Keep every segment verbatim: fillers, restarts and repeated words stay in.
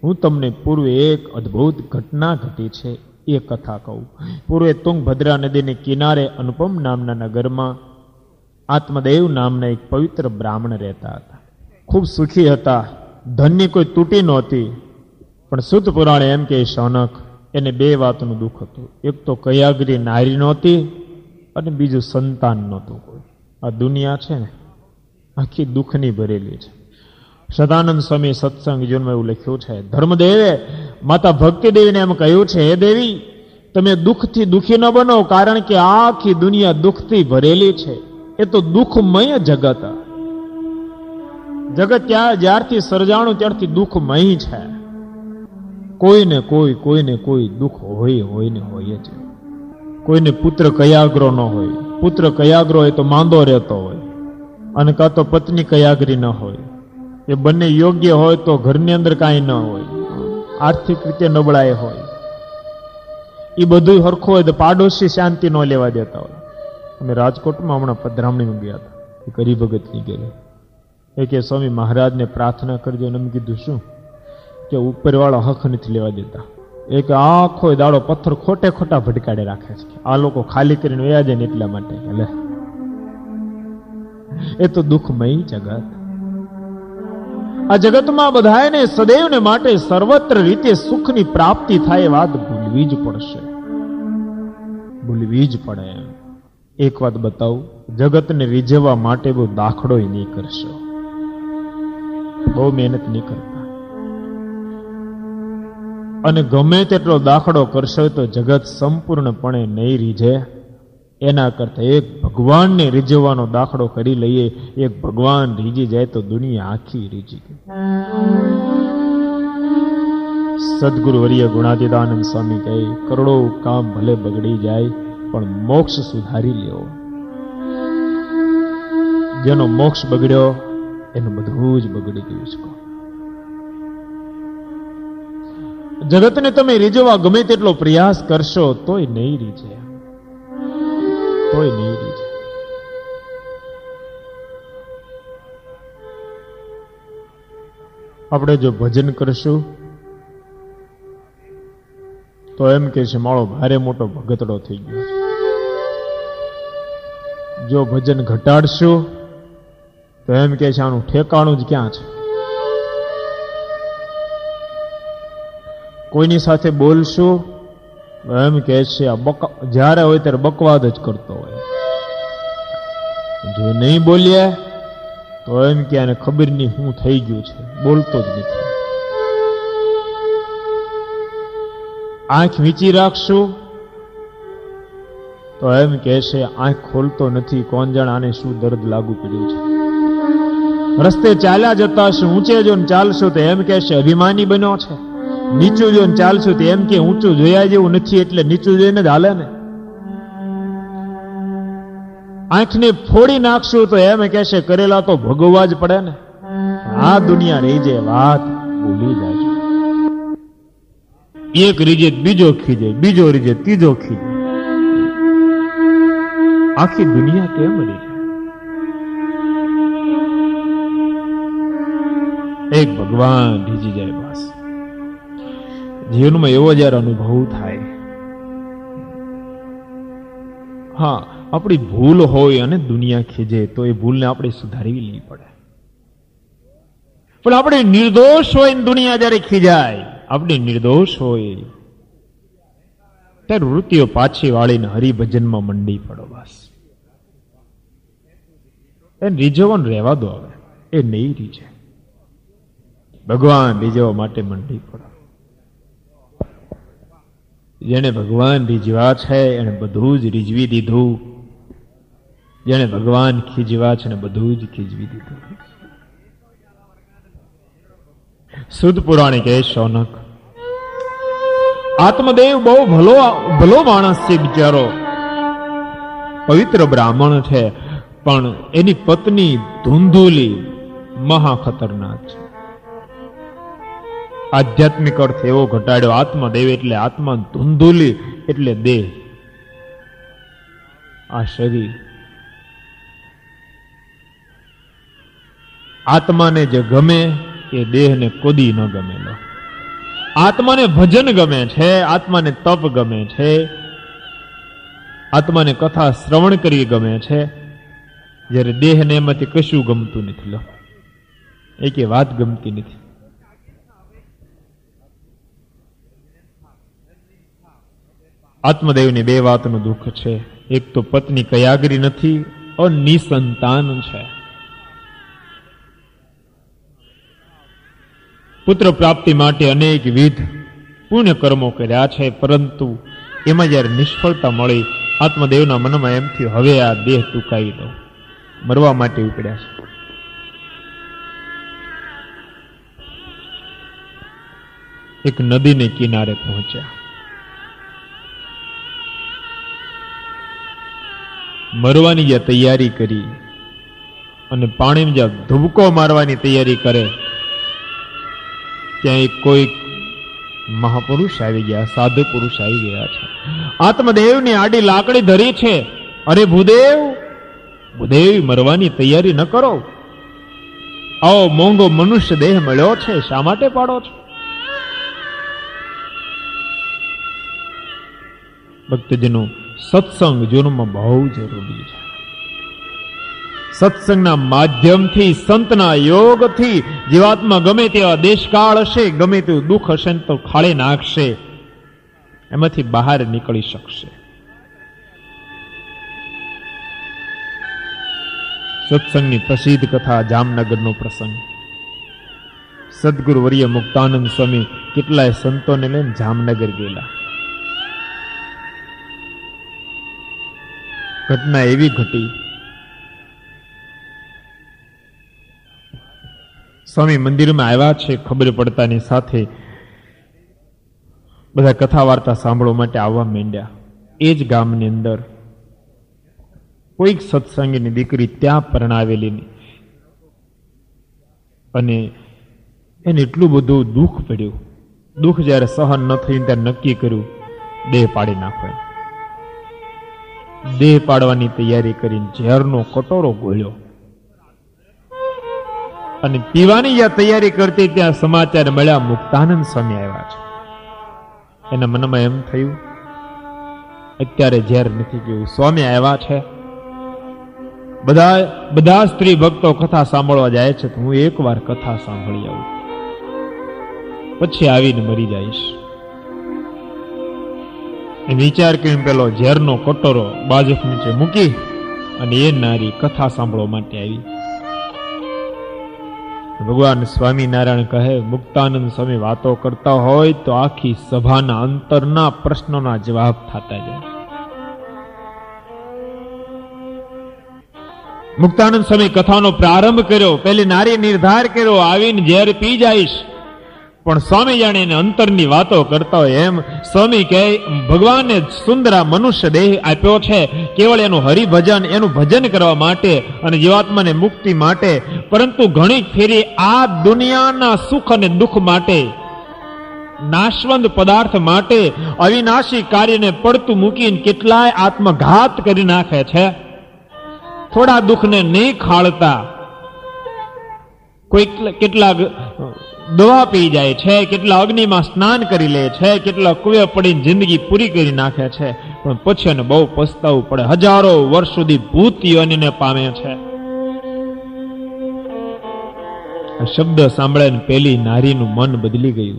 હું તમને પૂર્વે એક અદ્ભુત ઘટના ઘટી છે એ કથા કહું. પૂર્વે તુંગભદ્રા નદીને કિનારે અનુપમ નામના નગરમાં આત્મદેવ નામના એક પવિત્ર બ્રાહ્મણ રહેતા હતા. ખૂબ સુખી હતા, ધનની કોઈ તૂટી નહોતી. પણ સુત પુરાણે એમ કે શૌનક એને બે વાતનું દુઃખ હતું. એક તો કયાગરી નારી નહોતી અને બીજું સંતાન નહોતું કોઈ. આ દુનિયા છે ને આખી દુઃખની ભરેલી છે. સદાનંદ સ્વામી સત્સંગ જીવનમાં એવું લખ્યું છે, ધર્મદેવે માતા ભક્તિ દેવીને એમ કહ્યું છે, હે દેવી તમે દુઃખથી દુઃખી ન બનો, કારણ કે આખી દુનિયા દુઃખથી ભરેલી છે. એ તો દુઃખમય જગત. જગત ત્યાં જ્યારથી સર્જાણું ત્યારથી દુઃખમય છે. કોઈને કોઈ કોઈને કોઈ દુઃખ હોય હોય ને હોય જ. કોઈને પુત્ર કયાગ્રો ન હોય. પુત્ર કયાગ્રો હોય તો માંદો રહેતો હોય, અને કાં તો પત્ની કયાગરી ન હોય. એ બંને યોગ્ય હોય તો ઘરની અંદર કાંઈ ન હોય, આર્થિક રીતે નબળાઈ હોય. એ બધું હરખું હોય તો પાડોશી શાંતિ ન લેવા દેતા હોય. અમે રાજકોટમાં હમણાં પધરામણીમાં ગયા હતા, એક હરિભગતની ઘેરે. એ કે સ્વામી મહારાજને પ્રાર્થના કરજો. અને એમ કીધું શું? કે ઉપરવાળા હક નથી લેવા દેતા. એક આખો દાડો પથ્થર ખોટે ખોટા ભટકાડે રાખે છે. આ લોકો ખાલી કરીને વયા જાય ને એટલા માટે. એટલે એ તો દુઃખમય જગત. આ જગતમાં બધાને સદૈવને માટે સર્વત્ર રીતે સુખની પ્રાપ્તિ થાય એ વાત ભૂલવી જ પડશે, ભૂલવી જ પડે. એક વાત બતાવું, જગતને રીઝવવા માટે બહુ દાખલો નહીં કરશો, બહુ મહેનત નહીં કરતા. અને ગમે તેટલો દાખલો કરશો તો જગત સંપૂર્ણપણે નહીં રીઝે. એના કરતા એક ભગવાનને રીઝવવાનો દાખલો કરી લઈએ. એક ભગવાન રીઝી જાય તો દુનિયા આખી રીઝી ગઈ. સદગુરુ વર્ય ગુણાતીતાનંદ સ્વામી કહે, કરોડો કામ ભલે બગડી જાય પણ મોક્ષ સુધારી લેવો. જેનો મોક્ષ બગડ્યો એનું બધું જ બગડી ગયું છે. જગતને તમે રીઝવવા ગમે તેટલો પ્રયાસ કરશો તોય નહીં રીઝે, તોય નહીં રીઝે. આપણે જો ભજન કરશું તો એમ કે છે મારો ભારે મોટો ભગતડો થઈ ગયો. જો ભજન ઘટાડશું તો એમ કે છે આનું ઠેકાણું જ ક્યાં છે. કોઈની સાથે બોલશું એમ કે છે આ બક જ્યારે હોય ત્યારે બકવાદ જ કરતો હોય. જો નહીં બોલીએ તો એમ કે આને ખબર નહીં શું થઈ ગયું છે, બોલતો જ નથી. આંખ વીંચી રાખશું તો એમ કે છે આંખ ખોલતો નથી, કોણ જાણે આને શું દર્દ લાગુ પડ્યું છે. રસ્તે ચાલ્યા જતા હશું, ઊંચે જોઈને ચાલશું તો એમ કે છે અભિમાની બન્યો છે. નીચું જોઈને ચાલશું તો એમ કે ઊંચું જોયા જેવું નથી, એટલે નીચું જોઈને જ હાલે ને. આંખને ફોડી નાખશું તો એમ કે છે કરેલા તો ભોગવવા જ પડે ને. આ દુનિયા રહી જાય, વાત ભૂલી જાય. એક રીજે બીજો ખીજે, બીજો રીજે ત્રીજો ખીજે. આખી દુનિયા કેમ રહી જાય? એક ભગવાન રીજી જાય બસ. જીવનમાં એવો જયારે અનુભવ થાય, હા આપણી ભૂલ હોય અને દુનિયા ખીજે તો એ ભૂલને આપણે સુધારવી લેવી પડે. પણ આપણે નિર્દોષ હોય દુનિયા જયારે ખીજાય, આપણે નિર્દોષ હોય ત્યારે વૃત્તિઓ પાછી વાળીને હરિભજનમાં મંડી પડો બસ. એ રીઝવવાનું રહેવા દો, હવે એ નહીં રીઝે. ભગવાન રીઝવવા માટે મંડી પડો. જેને ભગવાન રીઝવા છે એને બધું જ રીઝવી દીધું. જેને ભગવાન ખીજવા છે ને બધું જ ખીજવી દીધું. સુદ પુરાણે કહે શૌનક, આત્મદેવ બહુ ભલો ભલો માણસ છે બિચારો, પવિત્ર બ્રાહ્મણ છે, પણ એની પત્ની ધૂંધુલી મહા ખતરનાક છે. આધ્યાત્મિક અર્થ એવો ઘટાડ્યો, આત્મદેવ એટલે આત્મા, ધૂંધુલી એટલે દેહ, આ શરીર. આત્માને જે ગમે એ દેહને કોદી ન ગમેલો. આત્માને ભજન ગમે છે, આત્માને તપ ગમે છે, આત્માને કથા શ્રવણ કરવી ગમે છે, જ્યારે દેહને એમાંથી કશું ગમતું નથી. લો, એક વાત ગમતી નથી. આત્મદેવની બે વાતનું દુઃખ છે. એક તો પત્ની કયાગરી નથી અને નિસંતાન છે. પુત્ર પ્રાપ્તિ માટે અનેક વિધ પુણ્ય કર્મો કર્યા છે, પરંતુ એમાં જયારે નિષ્ફળતા મળી, આત્મદેવના મનમાં એમ થયું હવે આ દેહ ટૂંકાવી દો, મરવા માટે ઉપડ્યા છે. એક નદીને કિનારે પહોંચ્યા. મરવાની જ્યાં તૈયારી કરી અને પાણીમાં જ્યાં ધુબકો મારવાની તૈયારી કરે, ત્યાં એક કોઈ મહાપુરુષ આવી ગયા, સાધુ પુરુષ આવી ગયા છે. આત્મદેવની આડી લાકડી ધરી છે. અરે ભૂદેવ, ભૂદેવ, મરવાની તૈયારી ન કરો. આવો મોંઘો મનુષ્ય દેહ મળ્યો છે, શા માટે પાડો છો? ભક્તજનો, સત્સંગ જીવનમાં બહુ જરૂરી છે. સત્સંગના માધ્યમથી, સંતના યોગથી જીવાત્મા ગમે તેવા દેશકાળ હશે, ગમે તેવું દુઃખ હશે તો ખાળી નાખશે, એમાંથી બહાર નીકળી શકશે. સત્સંગની પ્રસિદ્ધ કથા, જામનગરનો પ્રસંગ. સદગુરુ વર્ય મુક્તાનંદ સ્વામી કેટલાય સંતોને લઈને જામનગર ગયેલા. ઘટના એવી ઘટી, સ્વામી મંદિરમાં આવ્યા છે, ખબર પડતાની સાથે બધા કથા વાર્તા સાંભળવા માટે આવવા માંડ્યા. એ જ ગામની અંદર કોઈક સત્સંગની દીકરી ત્યાં પરણાવેલી, અને એને એટલું બધું દુઃખ પડ્યું. દુઃખ જયારે સહન ન થયું ત્યારે નક્કી કર્યું દેહ પાડી નાખો. દેહ પાડવાની તૈયારી કરીને ઝેરનો કટોરો ગોળ્યો અને પીવાની જ્યાં તૈયારી કરતી ત્યાં સમાચાર મળ્યા મુક્તાનંદ સ્વામી આવ્યા છે. એના મનમાં એમ થયું અત્યારે ઝેર નથી પીવું, સ્વામી આવ્યા છે. બધા બધા સ્ત્રી ભક્તો કથા સાંભળવા જાય છે, તો હું એક વાર કથા સાંભળી આવું, પછી આવીને મરી જઈશ. વિચાર કરીને પેલો ઝેરનો કટોરો બાજુ નીચે મૂકી અને એ નારી કથા સાંભળવા માટે આવી. ભગવાન સ્વામિનારાયણ કહે, મુક્તાનંદ સ્વામી વાતો કરતા હોય તો આખી સભાના અંતરના પ્રશ્નોના જવાબ થતા જાય. મુક્તાનંદ સ્વામી કથાનો પ્રારંભ કર્યો. પેલી નારી નિર્ધાર કર્યો આવીને ઝેર પી જઈશ, પણ સ્વામી જાણે એને અંતરની વાતો કરતા હોય એમ સ્વામી કહે, ભગવાને સુંદર મનુષ્ય દેહ આપ્યો છે કેવળ એનું હરિભજન, એનું ભજન કરવા માટે અને જીવાત્માને મુક્તિ માટે, પરંતુ ઘણી ફેરી આ દુનિયાના સુખ અને દુઃખ માટે, નાશવંત પદાર્થ માટે અવિનાશી કાર્યને પડતું મૂકીને કેટલાય આત્મઘાત કરી નાખે છે. થોડા દુઃખને નહીં ખાળતા કોઈ કેટલાક દવા પી જાય છે, કેટલા અગ્નિમાં સ્નાન કરી લે છે, કેટલા કુવે પડીને જિંદગી પૂરી કરી નાખે છે, પણ પછી એને બહુ પસ્તાવું પડે. હજારો વર્ષ સુધી ભૂત યોનિને પામે છે. આ શબ્દ સાંભળીને પેલી નારીનું મન બદલી ગયું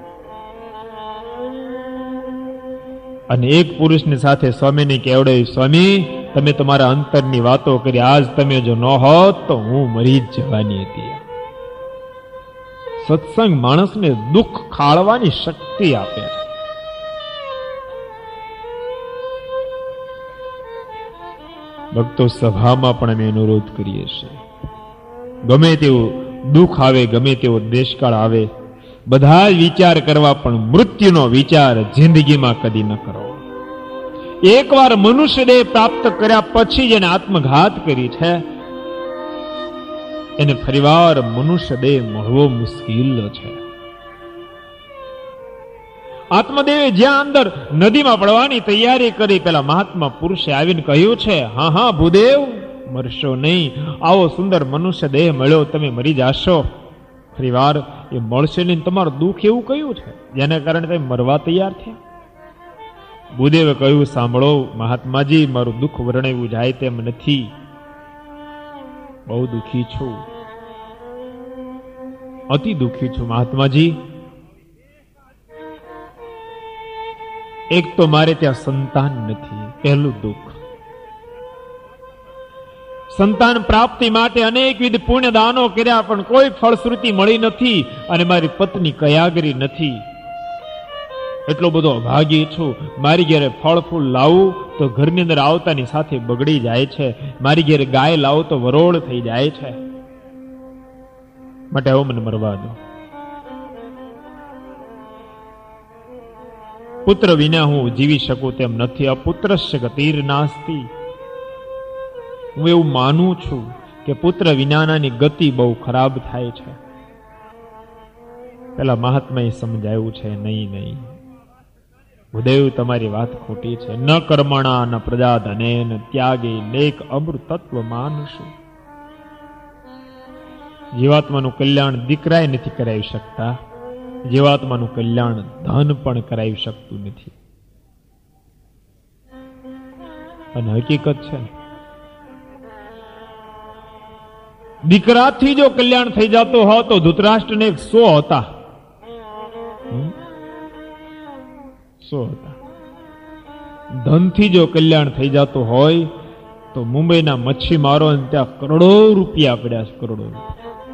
અને એક પુરુષની સાથે સ્વામીને કેવડાવ્યું, સ્વામી તમે તમારા અંતરની વાતો કરી, આજ તમે જો ન હોત તો હું મરી જ જવાની હતી. સત્સંગ માણસને દુઃખ ખાળવાની શક્તિ આપે છે. ભક્તો, સભામાં પણ અમે અનુરોધ કરીએ છીએ, ગમે તેવું દુઃખ આવે, ગમે તેવો દેશકાળ આવે, બધા વિચાર કરવા, પણ મૃત્યુનો વિચાર જિંદગીમાં કદી ન કરો. એકવાર મનુષ્ય દેહ પ્રાપ્ત કર્યા પછી જેને આત્મઘાત કરી છે એને ફરીવાર મનુષ્ય દેહ મળવો મુશ્કેલ છે. આત્મદેવે જ્યાં અંદર નદીમાં પડવાની તૈયારી કરી, પેલા મહાત્મા પુરુષે આવીને કહ્યું છે, હા હા ભૂદેવ, મરશો નહીં, આવો સુંદર મનુષ્ય દેહ મળ્યો, તમે મરી જાશો. ફરીવાર એ મળશે નહીં. તમારું દુઃખ એવું કયું છે જેના કારણે તમે મરવા તૈયાર થયા? ભૂદેવે કહ્યું, સાંભળો મહાત્માજી, મારું દુઃખ વર્ણવ્યું જાય તેમ નથી. બહુ દુઃખી છું, અતિ દુઃખી છું મહાત્માજી. એક તો મારે ત્યાં સંતાન નથી, પહેલું દુઃખ. સંતાન પ્રાપ્તિ માટે અનેકવિધ પુણ્ય દાનો કર્યા પણ કોઈ ફળશ્રુતિ મળી નથી, અને મારી પત્ની કયાગરી નથી. એટલો બધો અભાગી છું. મારી ઘેરે ફળ ફૂલ લાવું તો ઘરની અંદર આવતાની સાથે બગડી જાય છે. મારી ઘેરે ગાય લાવું તો વરોળ થઈ જાય છે. માટે આવો મને મરવા દો. પુત્ર વિના હું જીવી શકું તેમ નથી. અપુત્રસ્ય ગતિર નાસ્તિ. હું એવું માનું છું કે પુત્ર વિનાનાની ગતિ બહુ ખરાબ થાય છે. પેલા મહાત્માએ સમજાયું છે, નહીં નહીં ભૂદેવ, તમારી વાત ખોટી છે. ન કર્મણા ન પ્રજા ધને ન ત્યાગે લેખ અમૃતત્વ માનશું. જીવાત્માનું કલ્યાણ દીકરાએ નથી કરાવી શકતા. જીવાત્માનું કલ્યાણ ધન પણ કરાવી શકતું નથી. અને હકીકત છે, દીકરાથી જો કલ્યાણ થઈ જતો હોય તો ધૃતરાષ્ટ્રને એક સો હતા. સો હતા. ધનથી જો કલ્યાણ થઈ જતો હોય તો મુંબઈના મચ્છીમારો ત્યાં કરોડો રૂપિયા પડ્યા છે, કરોડો રૂપિયા.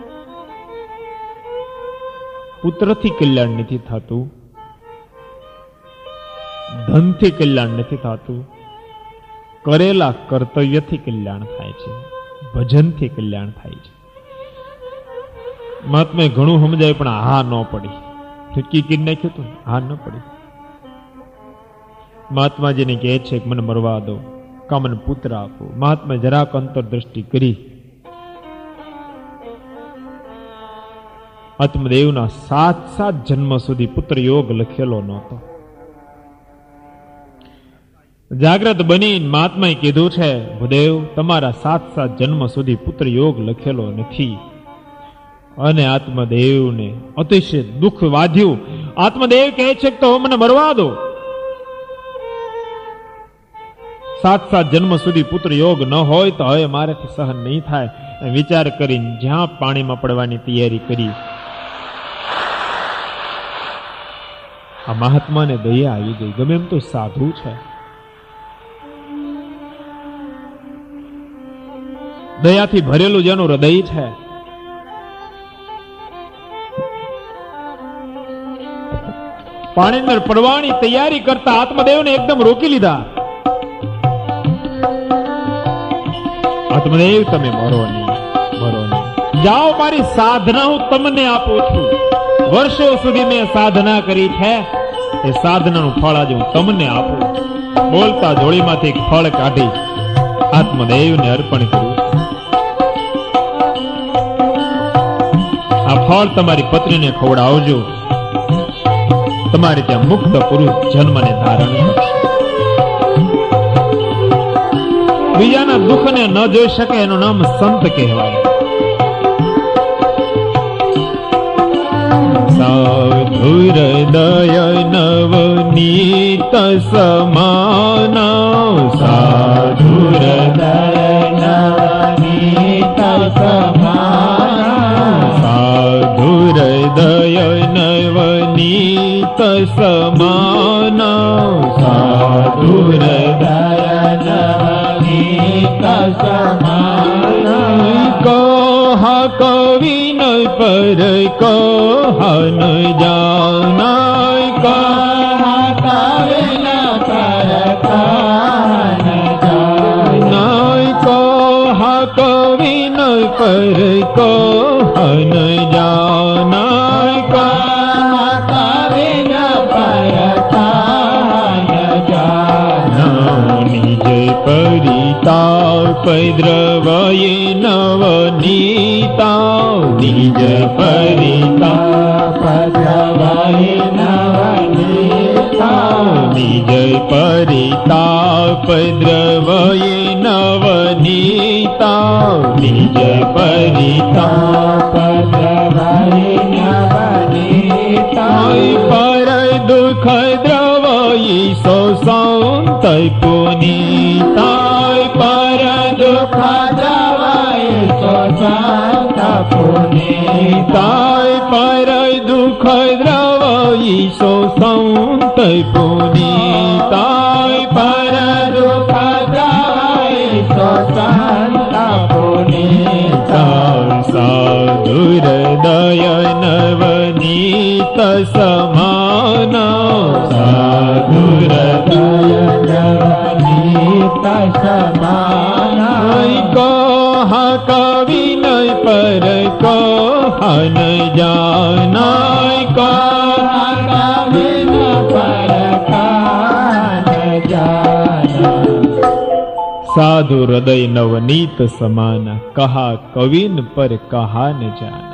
પુત્રથી કલ્યાણ નથી થતું, ધનથી કલ્યાણ નથી થતું. કરેલા કર્તવ્યથી કલ્યાણ થાય છે, ભજનથી કલ્યાણ થાય છે. મહાત્માએ ઘણું સમજાય પણ હા ન પડી. ઠીકી કરી નાખ્યું હતું, હા ન પડી. મહાત્માજીને કહે છે કે મને મરવા દો, કા મને પુત્ર આપો. મહાત્મા જરાક અંતરદ્રષ્ટિ કરી. આત્મદેવના સાત સાત જન્મ સુધી પુત્ર યોગ લખેલો નહોતો. જાગ્રત બની મહાત્માએ કીધું છે, ભૂદેવ, તમારા સાત સાત જન્મ સુધી પુત્ર યોગ લખેલો નથી. અને આત્મદેવને અતિશય દુઃખ વાધ્યું. આત્મદેવ કહે છે કે તો મને મરવા દો. સાત સાત જન્મ સુધી પુત્ર યોગ ન હોય તો હવે મારાથી સહન નહીં થાય. વિચાર કરીને જ્યાં પાણીમાં પડવાની તૈયારી કરી. આ મહાત્માને દયા આવી ગઈ. ગમે એમ તો સાધુ છે, દયાથી ભરેલું જેનું હૃદય છે. પાણી અંદર પડવાની તૈયારી કરતા આત્મદેવને એકદમ રોકી લીધા. આત્મદેવ, તમે મરો નહીં, મરો નહીં. જાઓ, મારી સાધના હું તમને આપું છું. વર્ષો સુધી મેં સાધના કરી છે, એ સાધનાનું ફળ આજે હું તમને આપું. બોલતા જોડીમાંથી એક ફળ કાઢી આત્મદેવને અર્પણ કર્યું. આ ફળ તમારી પત્નીને ખવડાવજો. તમારે ત્યાં મુક્ત પુરુષ જન્મને ધારણ કરશે. બીજાના દુઃખને ન જોઈ શકે એનું નામ સંત કહેવાય. સાધુ હૃદય નવનીત સમાન. સાધુ હૃદય નવનીત સમાન. સાધુ હૃદય નવનીત સમાન. સાધુ હૃદય કહ કવિ ન પર કહ ન જાનાય. કહ કવિ ન પર કહ ન જાનાય. કહ કવિ ન પર કહ ન જાનાય. કહ કવિ ન પર કહ ન જાનાય. નિજ પરિતાપ દ્રવયે નવનીતા. નિજ પરિતાપ દ્રવયે નવનીતા. નિજ પરિતાપ દ્રવયે નવનીતા. નિજ પરિતાપ દ્રવયે નવનીતા. પર દુઃખ દ્રવ ઈશો સંત પુનીતાય પર દુઃખ દ્રવ ઈશો સંત પુનીતાય પર દુઃખ દ્રવ ઈશો સંત પુનીતાય પર દુઃખ દ્રવ ઈશો સંત પુનીતાય સાધુર દય નવનીત સમાન સાધુર દય નવનીત સમાન કહા કવિ નય પર કહા ન જાનાય કહા કવિ ન પર કહા ન જાનાય સાધુ હૃદય નવનીત સમાન કહા કવિન પર કહા ન જાના.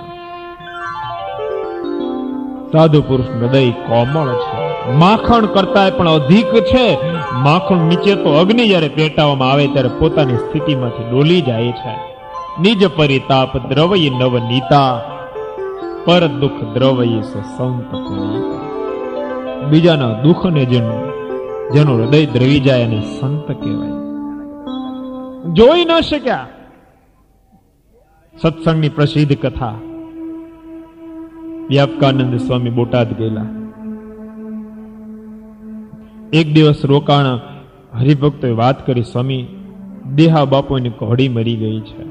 સાધુ પુરુષ હૃદય કોમળ છે, માખણ કરતા પણ અધિક છે. માખણ નીચે તો અગ્નિ જયારે પેટાવામાં આવે ત્યારે પોતાની સ્થિતિમાંથી ડોલી જાય છે. નિજ પરિતાપ દ્રવય નવનીતા પર દુઃખ દ્રવય સંત પુનીતા. બીજાના દુઃખને જેનું જેનું હૃદય દ્રવી જાય અને સંત કહેવાય. જોઈ ન શક્યા. સત્સંગની પ્રસિદ્ધ કથા. વ્યાપકાનંદ સ્વામી બોટાદ ગયેલા. એક દિવસ રોકાણ હરિભક્તોએ વાત કરી, સ્વામી દેહા બાપુની ઘોડી મરી ગઈ છે.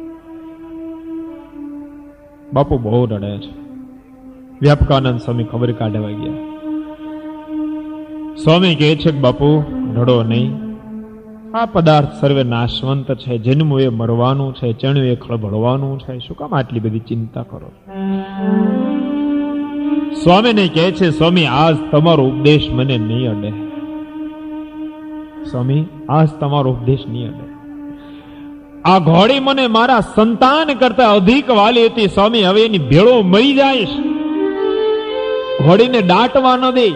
બાપુ બહુ રડે છે. વ્યાપકાનંદ સ્વામી ખબર કાઢવા ગયા. સ્વામી કહે છે કે બાપુ રડો નહીં, આ પદાર્થ સર્વે નાશવંત છે, જન્મ એ મરવાનું છે, ચણ્યું એ ખળભળવાનું છે, શું કામ આટલી બધી ચિંતા કરો? સ્વામીને કહે છે, સ્વામી આજ તમારો ઉપદેશ મને નહીં અડે. સ્વામી આજ તમારો ઉપદેશ નહીં અડે. આ ઘોડી મને મારા સંતાન કરતા અધિક વાલી હતી. સ્વામી હવે એની ભેળો મરી જાય, ઘોડીને દાટવા ન દે.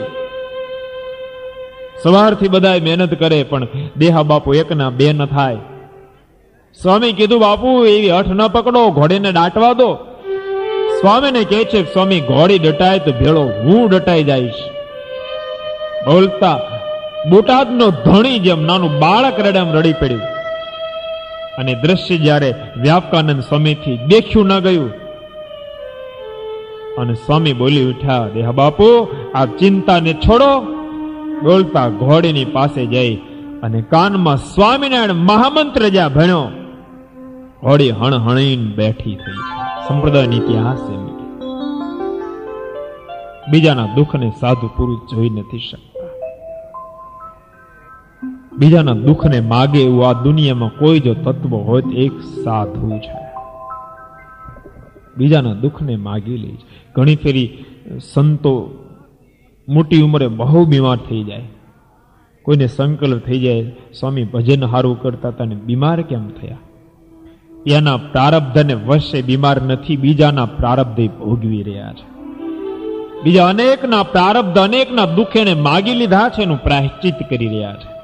સવારથી બધા મહેનત કરે પણ દેહા બાપુ એકના બે ન થાય. સ્વામી કીધું બાપુ એવી હઠ ન પકડો, ઘોડીને દાટવા દો. સ્વામીને કહે છે, સ્વામી ઘોડી દટાય તો ભેળો હું દટાઈ જઈશ. બોલતા બોટાદનો ધણી જેમ નાનું બાળક રડે એમ રડી પડ્યું. અને દ્રશ્ય જ્યારે વ્યાપકાનંદ સ્વામીથી દેખ્યું ન ગયું અને સ્વામી બોલી ઉઠ્યા, દેહા બાપુ આ ચિંતાને છોડો. બોલતા ઘોડીની પાસે જઈ અને કાનમાં સ્વામિનારાયણ મહામંત્ર જ્યાં ભણ્યો, ઘોડી હણહણીને બેઠી થઈ છે. સંપ્રદાયનો ઇતિહાસ એમ. બીજાના દુઃખને સાધુ પુરુષ જોઈ નથી શકતા. બીજાના દુઃખને માગે એવું આ દુનિયામાં કોઈ જો તત્વ હોય તો એક સાધુ છે. બીજાના દુઃખને માગી લે. ઘણી ફેરી સંતો મોટી ઉંમરે બહુ બીમાર થઈ જાય. કોઈને સંકલ્પ થઈ જાય, સ્વામી ભજન હારું કરતા હતા ને બીમાર કેમ થયા? એના પ્રારબ્ધને વશે બીમાર નથી, બીજાના પ્રારબ્ધ ભોગવી રહ્યા છે. બીજા અનેકના પ્રારબ્ધ અનેકના દુઃખ એને માગી લીધા છે, એનું પ્રાયશ્ચિત કરી રહ્યા છે.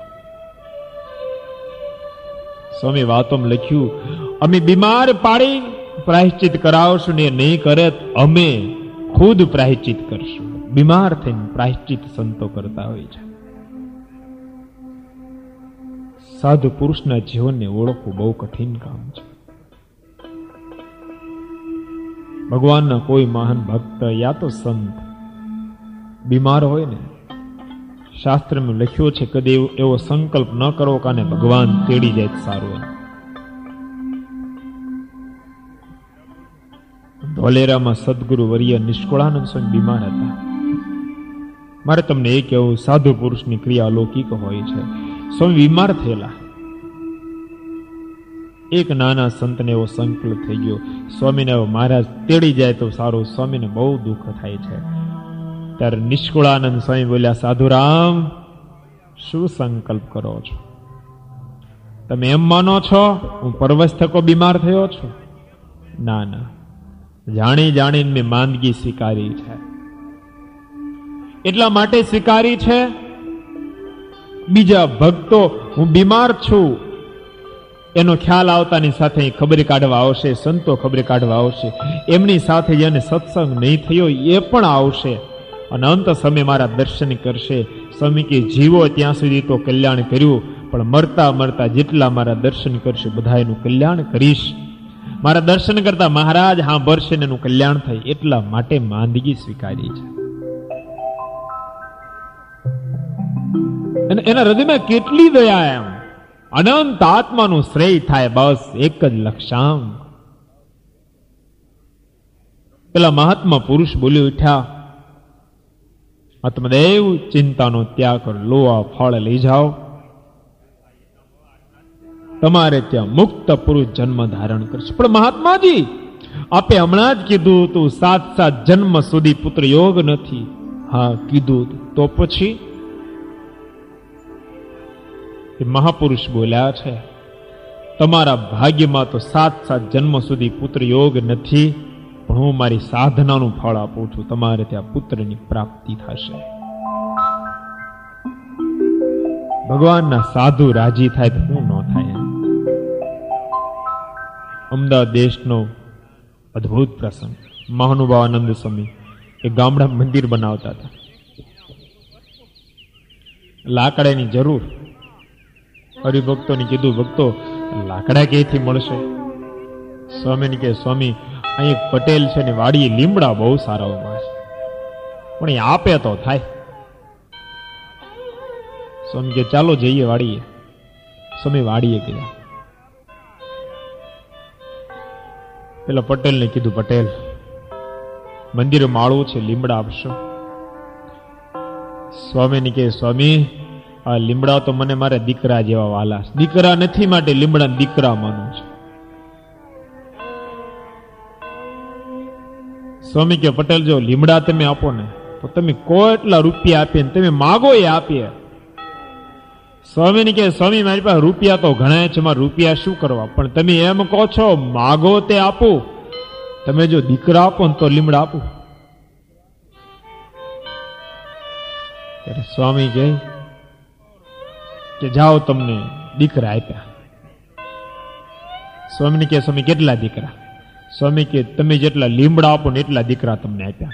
સ્વામી વાતોમાં લખ્યું, અમે બીમાર પાડી પ્રાયશ્ચિત કરાવશું ને નહીં કરે અમે ખુદ પ્રાયશ્ચિત કરશું. બીમાર થઈને પ્રાયશ્ચિત સંતો કરતા હોય છે. સાધુ પુરુષના જીવનને ઓળખવું બહુ કઠિન કામ છે. ભગવાનના કોઈ મહાન ભક્ત યા તો સંત બીમાર હોય ને, શાસ્ત્રમાં લખ્યો છે કદી એવો સંકલ્પ ન કરો કે ભગવાન તેડી જાય સારું. ધોલેરામાં સદગુરુ વર્ય નિષ્કુળાનંદ સ્વામી બીમાર હતા. મારે તમને એ કહેવું, સાધુ પુરુષની ક્રિયા અલૌકિક હોય છે. સ્વામી બીમાર થયેલા. એક નાના સંતને એવો સંકલ્પ થઈ ગયો, સ્વામીને મહારાજ તેડી જાય તો સારું. સ્વામીને બહુ દુઃખ થાય છે. ત્યારે નિષ્કુળાનંદ સ્વામી બોલ્યા, સાધુરામ શું સંકલ્પ કરો છો? તમે એમ માનો છો હું પરવશ થકો બીમાર થયો છું? ના ના, જાણી જાણીને મેં માંદગી સ્વીકારી છે. એટલા માટે સ્વીકારી છે, બીજા ભક્તો હું બીમાર છું એનો ખ્યાલ આવતાની સાથે ખબર કાઢવા આવશે, સંતો ખબર કાઢવા આવશે. એમની સાથે જેને સત્સંગ નહીં થયો એ પણ આવશે. અને અંત સમય મારા દર્શન કરશે. સ્વામી કે જીવો ત્યાં સુધી તો કલ્યાણ કર્યું, પણ મરતા મરતા જેટલા મારા દર્શન કરશે બધાનું કલ્યાણ કરીશ. મારા દર્શન કરતા મહારાજ હા ભરશે ને એનું કલ્યાણ થાય, એટલા માટે માંદગી સ્વીકારી છે. અને એના હૃદયમાં કેટલી દયા, એમ અનંત આત્માનું શ્રેય થાય, બસ એક જ લક્ષાંક. પેલા મહાત્મા પુરુષ બોલી ઉઠ્યા, આત્મદેવ ચિંતાનો ત્યાગ કર, લો આ ફળ લઈ જાઓ. તમારે ત્યાં મુક્ત પુરુષ જન્મ ધારણ કરશે. પણ મહાત્માજી, આપે હમણાં જ કીધું તું સાત સાત જન્મ સુધી પુત્ર યોગ નથી. હા કીધું, તો પછી મહાપુરુષ બોલ્યા છે, તમારા ભાગ્યમાં તો સાત સાત જન્મ સુધી પુત્ર યોગ નથી, પણ હું મારી સાધનાનું ફળ આપું છું, તમારે ત્યાં પુત્રની પ્રાપ્તિ થશે. ભગવાનના સાધુ રાજી થાય તો શું ન થાય. અમદાવાદ દેશનો અદ્ભુત પ્રસંગ. મહાનુભાવ આનંદ સ્વામી એ ગામડા મંદિર બનાવતા હતા. લાકડાની જરૂર. હરિભક્તોને કીધું, ભક્તો લાકડા ક્યાંથી મળશે? સ્વામીને કે સ્વામી અહીં એક પટેલ છે ને વાડીએ લીમડા બહુ સારા ઉભા છે, પણ એ આપે તો થાય. સ્વામી કે ચાલો જઈએ વાડીએ. સ્વામી વાડીએ ગયા. પેલા પટેલ ને કીધું, પટેલ મંદિર માળું છે, લીમડા આપશો? સ્વામી ને કે સ્વામી આ લીમડા તો મને મારે દીકરા જેવા વાલા છે, દીકરા નથી માટે લીમડા દીકરા માનું છે. સ્વામી કે પટેલ જો લીમડા તમે આપો ને તો તમે કેટલા રૂપિયા આપીએ, તમે માગો એ આપીએ. સ્વામી ને કે સ્વામી મારી પાસે રૂપિયા તો ઘણા છે, મારે રૂપિયા શું કરવા, પણ તમે એમ કહો છો માગો તે આપું. તમે જો દીકરા આપો ને તો લીમડા આપું. ત્યારે સ્વામી કહે કે જાઓ તમને દીકરા આપ્યા. સ્વામી કે સ્વામી કેટલા દીકરા? સ્વામી કે તમે જેટલા લીમડા આપો ને એટલા દીકરા તમને આપ્યા.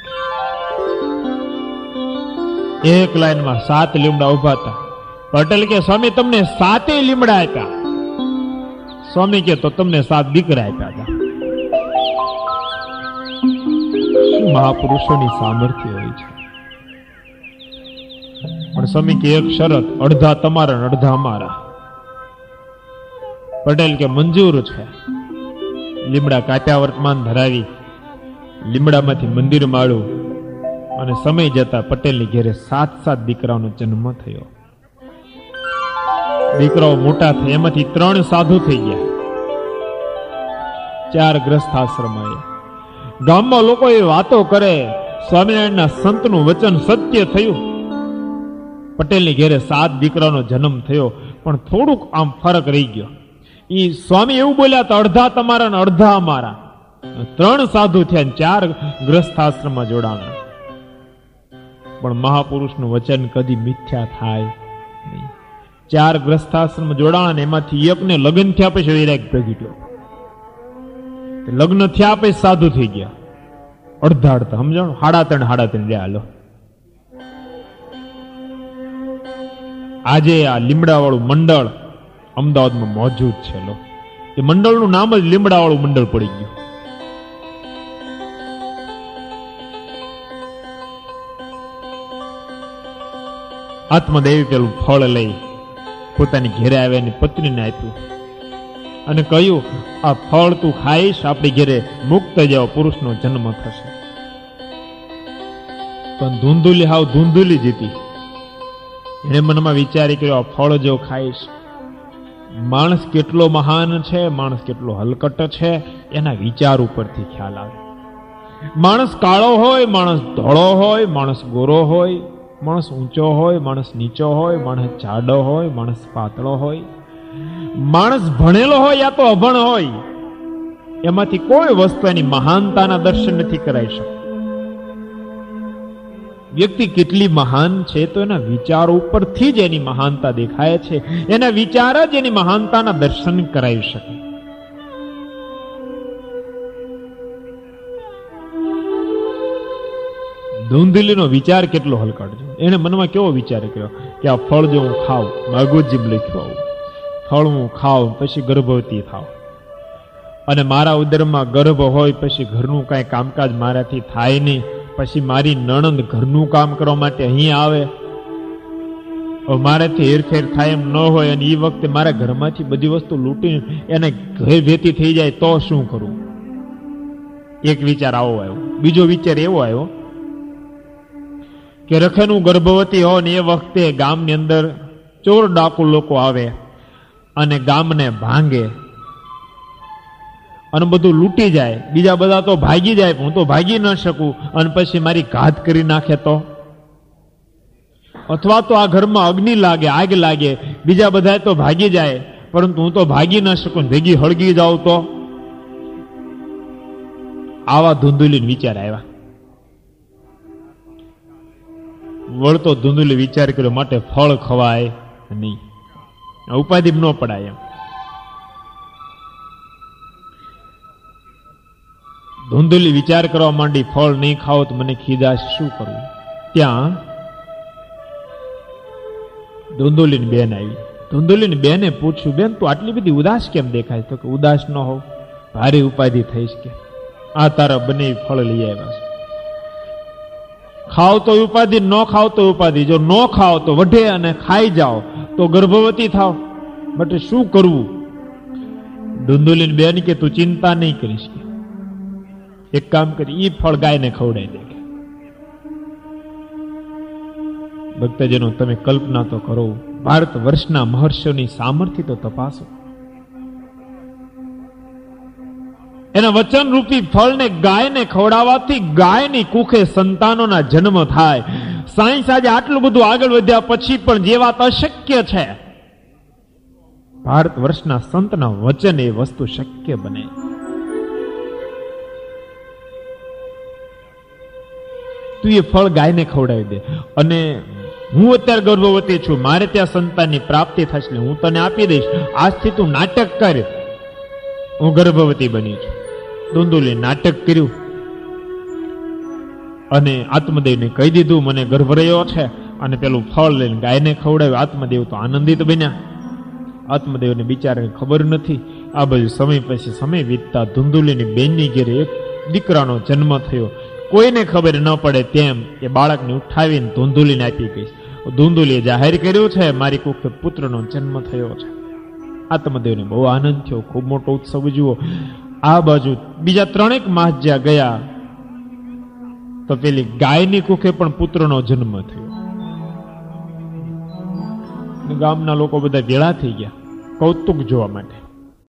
એક લાઈનમાં સાત લીમડા ઉભા હતા. પટેલ કે સ્વામી તમને સાતે લીમડા આપ્યા. સ્વામી કે તો તમને સાત દીકરા આપ્યા હતા. મહાપુરુષોની સામર્થ્ય હોય છે. પણ સ્વામી કે એક શરત, અડધા તમારા અડધા અમારા. પટેલ કે મંજૂર છે. લીમડા કાપ્યા, વર્તમાન ધરાવી, લીમડામાંથી મંદિર માળું, અને સમય જતા પટેલની ઘેરે સાત સાત દીકરાનો જન્મ થયો. દીકરાઓ મોટા થયા, એમાંથી ત્રણ સાધુ થઈ ગયા, ચાર ગ્રસ્થાશ્રમ આવ્યા. ગામમાં લોકો એ વાતો કરે, સ્વામિનારાયણના સંતનું વચન સત્ય થયું. પટેલની ઘેરે સાત દીકરાનો જન્મ થયો, પણ થોડુંક આમ ફરક રહી ગયો. ઈ સ્વામી એવું બોલ્યા તો અડધા તમારા ને અડધા અમારા. ત્રણ સાધુ થયા, ચાર ગ્રસ્થાશ્રમમાં જોડાણા. પણ મહાપુરુષનું વચન કદી મિથ્યા થાય નહીં. ચાર ગ્રસ્થાશ્રમ જોડાણા ને એમાંથી એકને લગ્ન થયા પછી વૈરાગ પ્રગટ્યો. લગ્ન થયા પછી સાધુ થઈ ગયા. અડધા અડધા સમજાણું, હાડા ત્રણ હાડા ત્રણ રહ્યા. હાલો આજે આ લીમડા વાળું મંડળ અમદાવાદમાં મોજૂદ છે. લો એ મંડળનું નામ જ લીમડા વાળું મંડળ પડી ગયું. આત્મદેવ પેલું ફળ લઈ પોતાની ઘેરે આવ્યા, પત્નીને આપ્યું અને કહ્યું આ ફળ તું ખાઈશ, આપણી ઘેરે મુક્ત જેવા પુરુષનો જન્મ થશે. પણ ધૂંધુલી હાવ ધૂંધુલી જીતી. એને મનમાં વિચારી કર્યો આ ફળ જો ખાઈશ, માણસ કેટલો મહાન છે, માણસ કેટલો હલકટ છે, એના વિચાર ઉપરથી ખ્યાલ આવે. માણસ કાળો હોય, માણસ ધોળો હોય, માણસ ગોરો હોય, માણસ ઊંચો હોય, માણસ નીચો હોય, માણસ જાડો હોય, માણસ પાતળો હોય, માણસ ભણેલો હોય યા તો અભણ હોય, એમાંથી કોઈ વસ્તુ એની મહાનતાના દર્શન નથી કરાઈ શકતું. વ્યક્તિ કેટલી મહાન છે તો એના વિચારો ઉપરથી જ એની મહાનતા દેખાય છે. એના વિચાર જ એની મહાનતાના દર્શન કરાવી શકે. ધૂંધલીનો વિચાર કેટલો હલકટ છે. એને મનમાં કેવો વિચાર કર્યો કે આ ફળ જો હું ખાઉં, માગોજીમ લખ્યું આવું, ફળ હું ખાઉં પછી ગર્ભવતી થાવ, અને મારા ઉદરમાં ગર્ભ હોય પછી ઘરનું કાંઈ કામકાજ મારાથી થાય નહીં, પછી મારી નણંદ ઘરનું કામ કરવા માટે અહીં આવે, મારાથી હેરફેર થાય એમ ન હોય, અને એ વખતે મારા ઘરમાંથી બધી વસ્તુ લૂંટીને એને ઘરે ભેતી થઈ જાય તો શું કરું? એક વિચાર આવો આવ્યો. બીજો વિચાર એવો આવ્યો કે રખેનું ગર્ભવતી હોય ને એ વખતે ગામની અંદર ચોર ડાકુ લોકો આવે અને ગામને ભાંગે અને બધું લૂંટી જાય, બીજા બધા તો ભાગી જાય, હું તો ભાગી ન શકું, અને પછી મારી ઘાત કરી નાખે તો, અથવા તો આ ઘરમાં અગ્નિ લાગે, આગ લાગે, બીજા બધા તો ભાગી જાય પરંતુ હું તો ભાગી ન શકું, ભેગી હળગી જાઉં તો. આવા ધૂંધુલી વિચાર આવ્યા. વળતો ધૂંધુલી વિચાર કર્યો માટે ફળ ખવાય નહીં, ઉપાધિ ન પડાય એમ. ધૂંધુલી વિચાર કરવા માંડી, ફળ નહીં ખાવ તો મને ખીજાશ, શું કરવું? ત્યાં ધૂંધુલીની બેન આવી. ધૂંધુલીની બેને પૂછ્યું, બેન તું આટલી બધી ઉદાસ કેમ દેખાય? તો કે ઉદાસ ન હોવ, ભારે ઉપાધિ થઈશ કે આ તારા બને ફળ લઈ આવ્યા છે. ખાવ તો ઉપાધિ, ન ખાવ તો ઉપાધિ. જો ન ખાવ તો વઢે અને ખાઈ જાઓ તો ગર્ભવતી થાવ, બટ શું કરવું? ધૂંધુલીની બેન કે તું ચિંતા નહીં કરીશ, એક કામ કરી ઈ ફળ ગાયને ખવડાવી દે. ભક્તજનો તમે કલ્પના તો કરો, ભારત વર્ષના મહર્ષિઓની સામર્થ્ય તો તપાસો. એના વચન રૂપી ફળને ગાયને ખવડાવવાથી ગાયની કુખે સંતાનોના જન્મ થાય. સાયન્સ આજે આટલું બધું આગળ વધ્યા પછી પણ જે વાત અશક્ય છે, ભારત વર્ષના સંતના વચન એ વસ્તુ શક્ય બને. તું એ ફળ ગાયને ખવડાવી દે, અને હું અત્યારે ગર્ભવતી છું, મારે ત્યાં સંતાનની પ્રાપ્તિ થશે, હું તને આપી દઈશ. આજથી તું નાટક કર, હું ગર્ભવતી બની છું. ધૂંધુલી નાટક કર્યું અને આત્મદેવને કહી દીધું મને ગર્ભ રહ્યો છે, અને પેલું ફળ લઈને ગાયને ખવડાવ્યું. આત્મદેવ તો આનંદિત બન્યા. આત્મદેવને બિચારાને ખબર નથી. આ બાજુ સમય પછી સમય વીતતા ધૂંધુલીની બેનની ઘેરે એક દીકરાનો જન્મ થયો. કોઈને ખબર ન પડે તેમ એ બાળકને ઉઠાવીને ધૂંધુલીને આપી ગઈ. ધૂંધુલીએ જાહેર કર્યું છે મારી કુખે પુત્રનો જન્મ થયો છે. આત્મદેવને બહુ આનંદ થયો, ખૂબ મોટો ઉત્સવ ઉજવ્યો. આ બાજુ બીજા ત્રણેક માસ જ્યાં ગયા તો પેલી ગાયની કુખે પણ પુત્રનો જન્મ થયો. ગામના લોકો બધા ભેળા થઈ ગયા કૌતુક જોવા માટે.